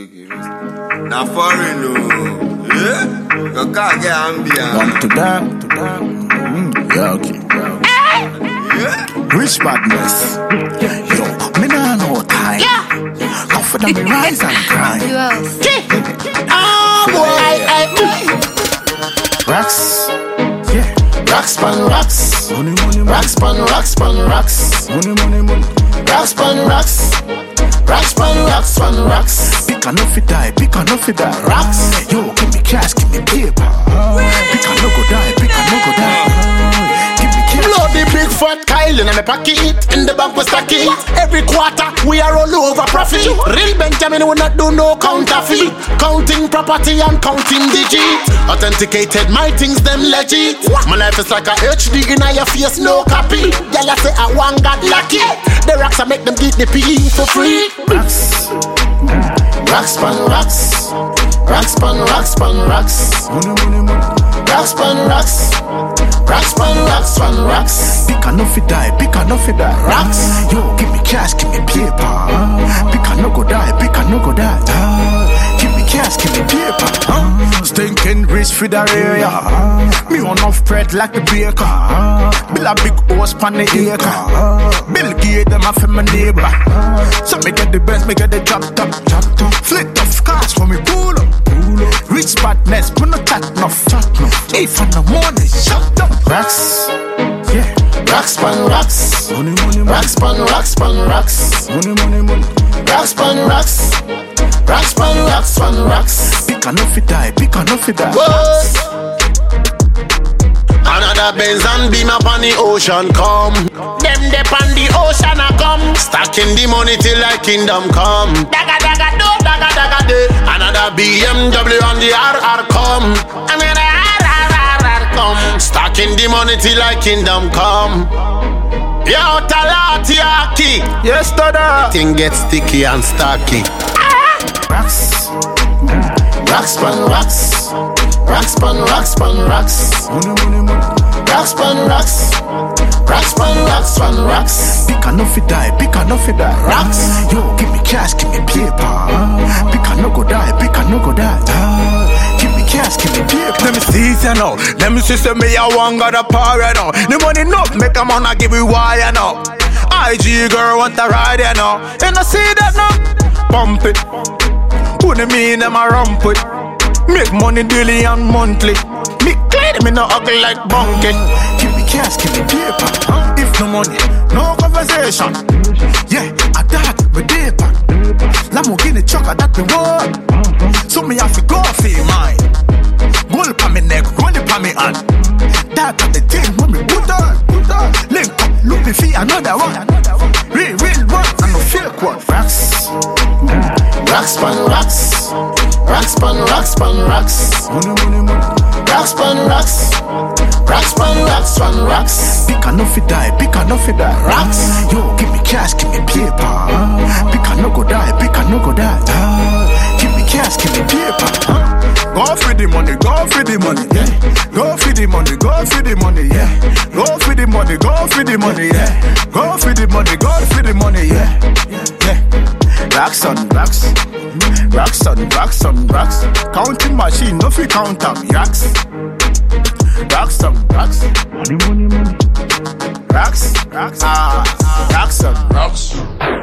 Okay. Now foreign, no. Yeah? You can't get ambient. Come to that. Yeah, okay. Yeah? Rich badness. Yo, me nah no time. Come for them, me rise and grind. Boy, Racks. Yeah. Racks pan racks. Money, racks pan racks pan racks. Money. Racks pan racks. Racks pan racks pan racks. Pick a no fi die. Racks. Yo, give me cash, give me paper. Pick a no go die. Give me cash. bloody big fat Kyle in my pocket. In the bank we stack it. Every quarter we are all over profit. Real Benjamin will not do no counterfeit. Counting property and counting digits. Authenticated, my things them legit. My life is like a HD in your face, no copy. Girl I say I want God lucky. The rocks I make them get the PE for free. Racks. Racks pan racks. Racks pan racks pan racks. Money. Racks pan racks. Racks pan racks pan racks. Pick a no fi die. Racks. Yo, give me cash, give me paper. Pick a no go die. Give me cash, give me paper. Stinking rich for the area. Me on off bread like the baker. Bill a big horse pan the acre. Bill Gates them a for my neighbor. So me get the best, me get the drop top. Flit off cars for me pull up. Rich badness, but no chat enough. If in the morning, shut up. Racks, yeah. Racks pan racks. Money. Racks pan racks pan racks. Money. Racks pan racks. Racks pan racks pan racks. Pick a no fi die. Racks. Another Benz and beam up on the ocean come. Them dep on the ocean a come. Stacking the money till like kingdom come. Daga do. Another BMW on the RR come. Another RR come. Stacking the money till like kingdom come. Yo, Talati Aki. Yes, Dada. Thing gets sticky and stocky. Racks. Racks pan racks. Racks pan racks pan racks. Money. Racks pan racks. Racks pan racks pan racks. Pick a no fi die. Racks. Yo, give me cash, give me paper. Pick a no go die. Give me cash, give me paper. Let me see you now. Let me see me a one got a power now. The money no make a man a give you why you know. IG girl want to ride you know. And I see that now. Pump it. Put me in them a rump it. Make money daily and monthly. Me clean me no ugly like bunky. Give me cash, give me paper. If no money, no conversation. Yeah, I that with paper. Lamborghini trucker that me want. So me have to go for mine. Gold pa me neck, roll it pa me hand. That at the thing when me put on. Link up, look me for another one. Real one, and no fake one. Racks. Racks pan racks. Racks pan racks pan racks. Money. Racks pan racks. Racks pan racks pan racks. Pick a no fi die. Racks. Yo, give me cash, give me paper. Pick a no go die. Give me cash, give me paper. Go for the money, yeah. Go for the money, yeah. Go for the money, yeah. Go for the money, yeah. Racks on racks. Counting machine, no fi count them. Racks on racks. Money. Racks on racks.